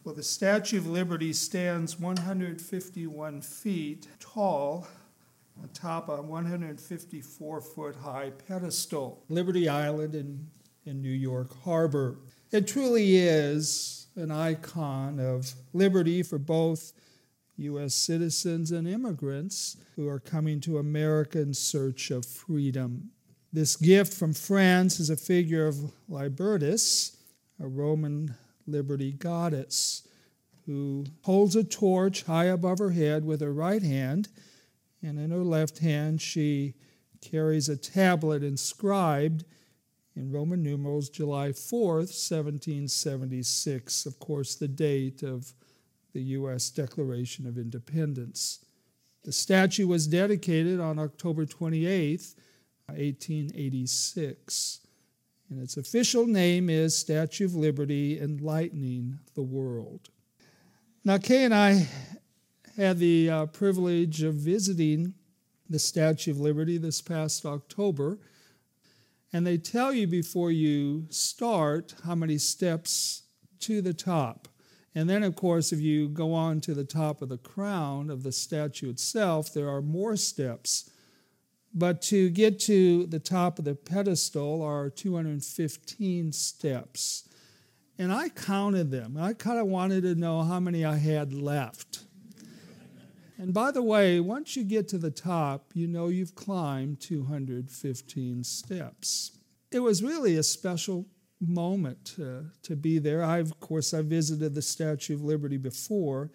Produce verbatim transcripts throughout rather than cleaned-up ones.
Well, the Statue of Liberty stands one hundred fifty-one feet tall atop a one hundred fifty-four foot high pedestal. Liberty Island in, in New York Harbor. It truly is an icon of liberty for both U S citizens and immigrants who are coming to America in search of freedom. This gift from France is a figure of Libertas, a Roman liberty goddess, who holds a torch high above her head with her right hand, and in her left hand she carries a tablet inscribed in Roman numerals July fourth, seventeen seventy-six, of course the date of the U S Declaration of Independence. The statue was dedicated on October twenty-eighth, eighteen eighty-six, and its official name is Statue of Liberty, Enlightening the World. Now, Kay and I had the uh, privilege of visiting the Statue of Liberty this past October, and they tell you before you start how many steps to the top. And then, of course, if you go on to the top of the crown of the statue itself, there are more steps. But to get to the top of the pedestal are two hundred fifteen steps. And I counted them. I kind of wanted to know how many I had left. And by the way, once you get to the top, you know you've climbed two hundred fifteen steps. It was really a special moment uh, to be there. I, of course, I visited the Statue of Liberty before,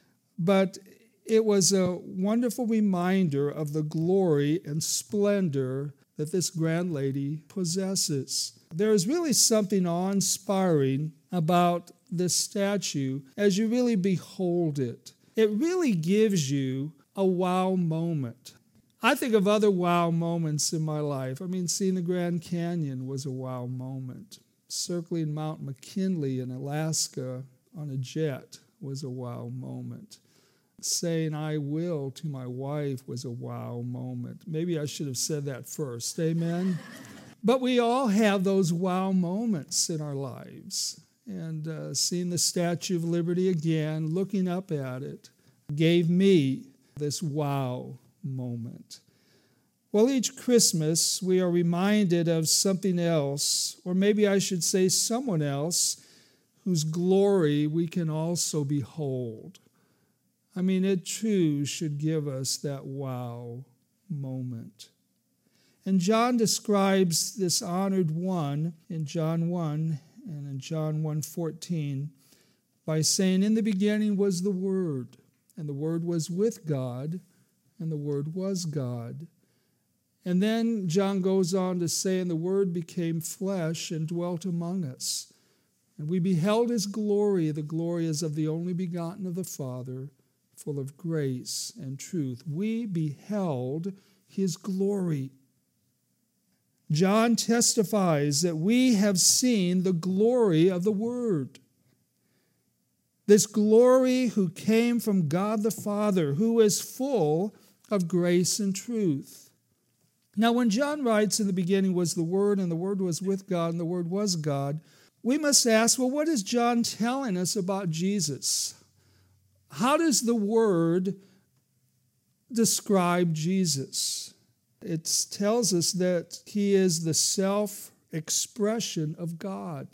but it was a wonderful reminder of the glory and splendor that this grand lady possesses. There is really something awe-inspiring about this statue as you really behold it. It really gives you a wow moment. I think of other wow moments in my life. I mean, seeing the Grand Canyon was a wow moment. Circling Mount McKinley in Alaska on a jet was a wow moment. Saying I will to my wife was a wow moment. Maybe I should have said that first, amen? But we all have those wow moments in our lives. And uh, seeing the Statue of Liberty again, looking up at it, gave me this wow moment. Well, each Christmas we are reminded of something else, or maybe I should say someone else, whose glory we can also behold. I mean, it too should give us that wow moment. And John describes this honored one in John one and in John one fourteen by saying, "In the beginning was the Word, and the Word was with God, and the Word was God." And then John goes on to say, "And the Word became flesh and dwelt among us. And we beheld his glory, the glory as of the only begotten of the Father, full of grace and truth." We beheld his glory. John testifies that we have seen the glory of the Word. This glory who came from God the Father, who is full of grace and truth. Now, when John writes, "In the beginning was the Word, and the Word was with God, and the Word was God," we must ask, well, what is John telling us about Jesus? How does the Word describe Jesus? It tells us that he is the self-expression of God.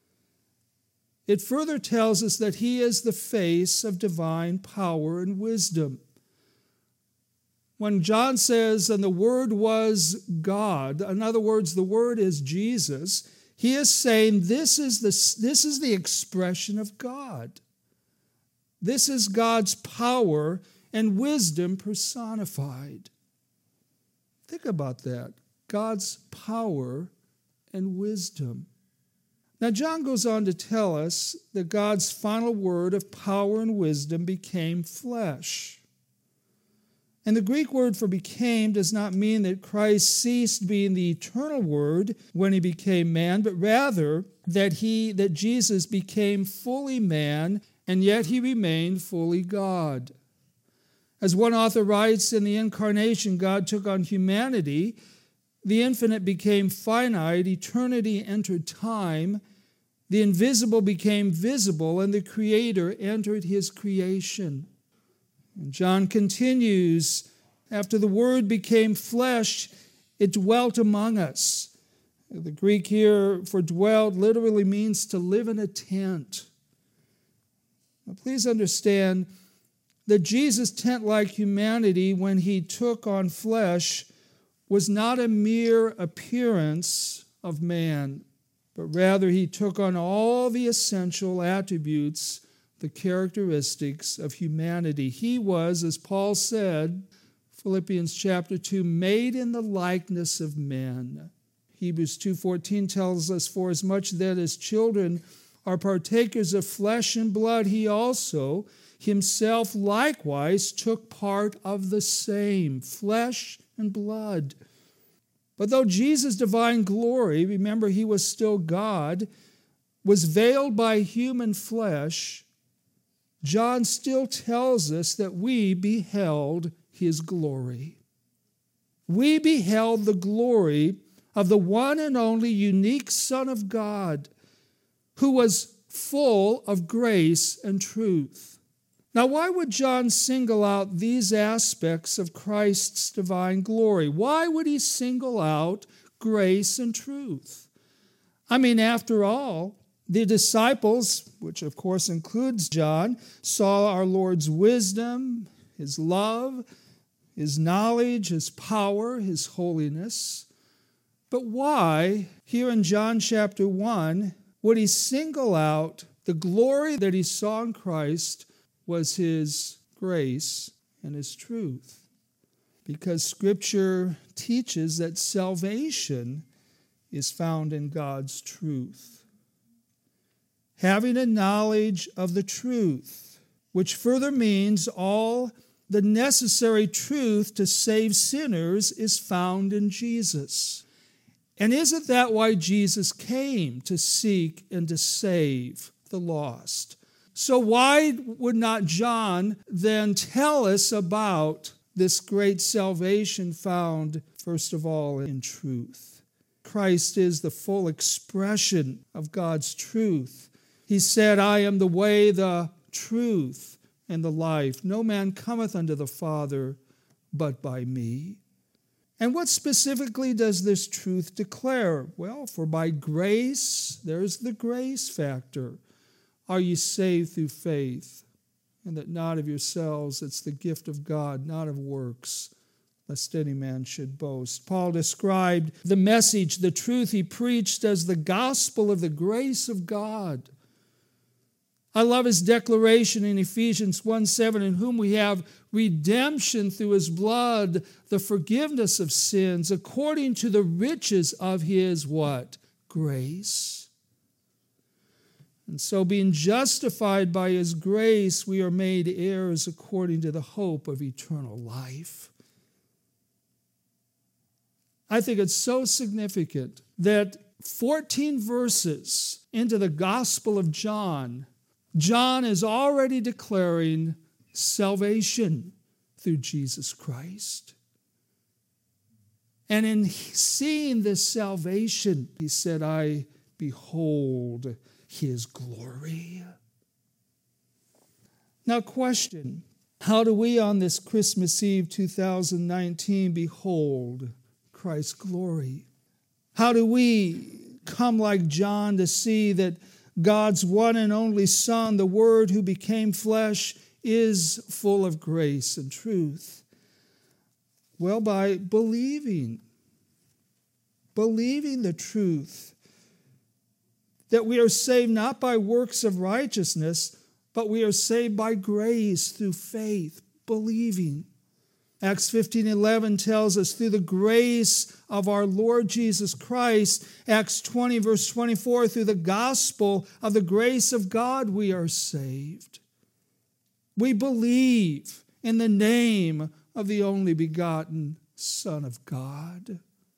It further tells us that he is the face of divine power and wisdom. When John says, "And the Word was God," in other words, the Word is Jesus, he is saying this is the, this is the expression of God. This is God's power and wisdom personified. Think about that. God's power and wisdom. Now, John goes on to tell us that God's final word of power and wisdom became flesh. And the Greek word for became does not mean that Christ ceased being the eternal Word when he became man, but rather that he, that Jesus became fully man, and yet he remained fully God. As one author writes, in the incarnation, God took on humanity. The infinite became finite. Eternity entered time. The invisible became visible, and the Creator entered his creation. And John continues, after the Word became flesh, it dwelt among us. The Greek here for dwelt literally means to live in a tent. Now, please understand that Jesus' tent-like humanity, when he took on flesh, was not a mere appearance of man, but rather he took on all the essential attributes, the characteristics of humanity. He was, as Paul said, Philippians chapter two, made in the likeness of men. Hebrews two fourteen tells us, for as much then as children are partakers of flesh and blood, he also himself likewise took part of the same, flesh and blood. But though Jesus' divine glory, remember he was still God, was veiled by human flesh, John still tells us that we beheld his glory. We beheld the glory of the one and only unique Son of God, who was full of grace and truth. Now, why would John single out these aspects of Christ's divine glory? Why would he single out grace and truth? I mean, after all, the disciples, which of course includes John, saw our Lord's wisdom, his love, his knowledge, his power, his holiness. But why, here in John chapter one, would he single out the glory that he saw in Christ was his grace and his truth? Because Scripture teaches that salvation is found in God's truth. Having a knowledge of the truth, which further means all the necessary truth to save sinners, is found in Jesus. And isn't that why Jesus came? To seek and to save the lost. So why would not John then tell us about this great salvation found, first of all, in truth? Christ is the full expression of God's truth. He said, I am the way, the truth, and the life. No man cometh unto the Father but by me. And what specifically does this truth declare? Well, for by grace, there's the grace factor. Are you saved through faith? And that not of yourselves, it's the gift of God, not of works, lest any man should boast. Paul described the message, the truth he preached, as the gospel of the grace of God. I love his declaration in Ephesians one seven, in whom we have redemption through his blood, the forgiveness of sins, according to the riches of his what? Grace. And so being justified by his grace, we are made heirs according to the hope of eternal life. I think it's so significant that fourteen verses into the Gospel of John, John is already declaring salvation through Jesus Christ. And in seeing this salvation, he said, I behold his glory. Now, question, how do we on this Christmas Eve two thousand nineteen behold Christ's glory? How do we come like John to see that God's one and only Son, the Word who became flesh, is full of grace and truth? Well, by believing, believing the truth that we are saved not by works of righteousness, but we are saved by grace through faith, believing. Acts fifteen eleven tells us, through the grace of our Lord Jesus Christ. Acts twenty verse twenty-four, through the gospel of the grace of God we are saved. We believe in the name of the only begotten Son of God.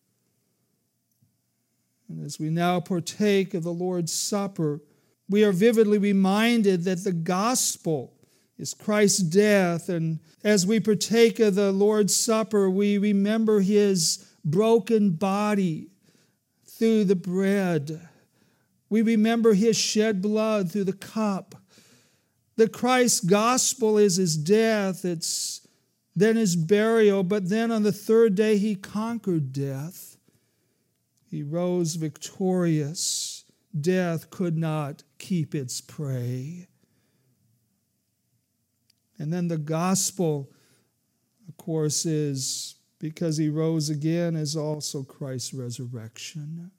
And as we now partake of the Lord's Supper, we are vividly reminded that the gospel is Christ's death. And as we partake of the Lord's Supper, we remember his broken body through the bread. We remember his shed blood through the cup. That Christ's gospel is his death, it's then his burial, but then on the third day he conquered death. He rose victorious. Death could not keep its prey. And then the gospel, of course, is because he rose again, is also Christ's resurrection.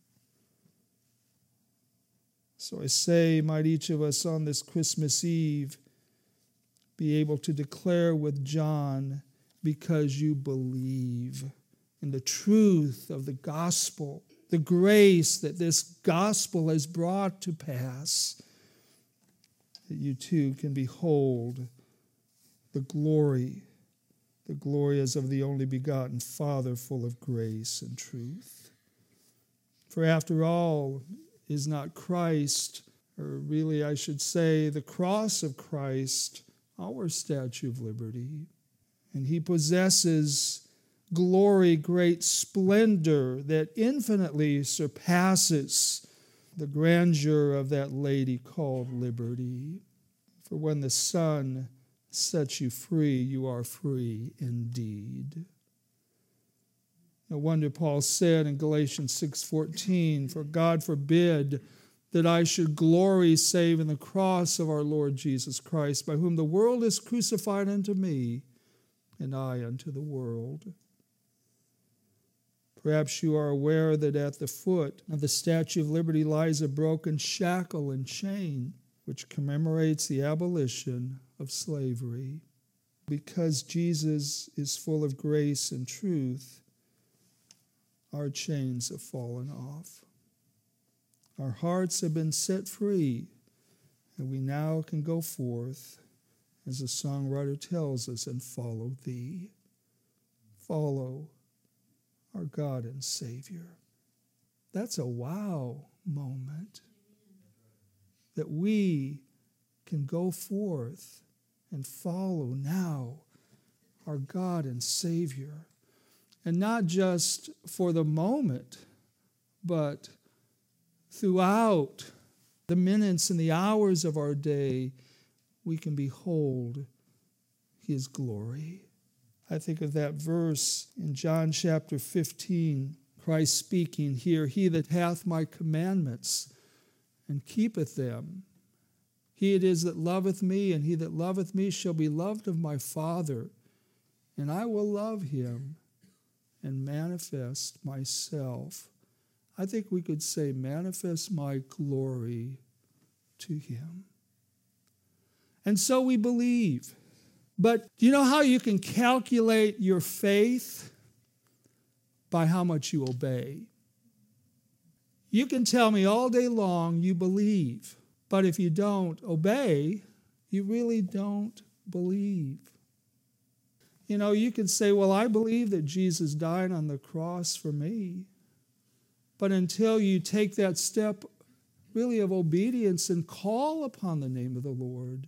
So I say, might each of us on this Christmas Eve be able to declare with John, because you believe in the truth of the gospel, the grace that this gospel has brought to pass, that you too can behold the glory, the glory as of the only begotten Father, full of grace and truth. For after all, is not Christ, or really I should say the cross of Christ, our Statue of Liberty? And he possesses glory, great splendor that infinitely surpasses the grandeur of that lady called liberty. For when the Son sets you free, you are free indeed. No wonder Paul said in Galatians six fourteen, for God forbid that I should glory save in the cross of our Lord Jesus Christ, by whom the world is crucified unto me, and I unto the world. Perhaps you are aware that at the foot of the Statue of Liberty lies a broken shackle and chain, which commemorates the abolition of slavery. Because Jesus is full of grace and truth, our chains have fallen off. Our hearts have been set free, and we now can go forth, as the songwriter tells us, and follow thee. Follow our God and Savior. That's a wow moment, that we can go forth and follow now our God and Savior. And not just for the moment, but throughout the minutes and the hours of our day, we can behold his glory. I think of that verse in John chapter fifteen, Christ speaking here, he that hath my commandments and keepeth them, he it is that loveth me, and he that loveth me shall be loved of my Father, and I will love him and manifest myself. I think we could say, manifest my glory to him. And so we believe. But do you know how you can calculate your faith? By how much you obey. You can tell me all day long you believe, but if you don't obey, you really don't believe. You know, you can say, well, I believe that Jesus died on the cross for me. But until you take that step really of obedience and call upon the name of the Lord,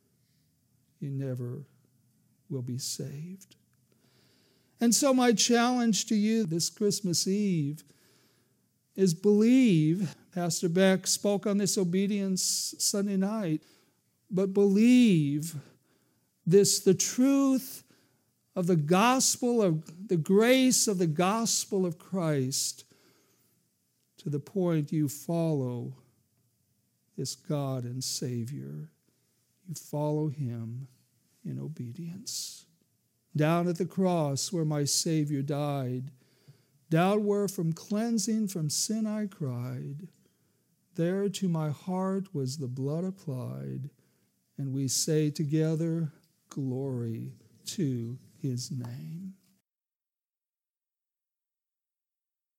you never will be saved. And so my challenge to you this Christmas Eve is believe. Pastor Beck spoke on this obedience Sunday night, but believe this, the truth of the gospel, of the grace of the gospel of Christ, to the point you follow this God and Savior. You follow him in obedience. Down at the cross where my Savior died, down where from cleansing from sin I cried, there to my heart was the blood applied, and we say together, glory to his name.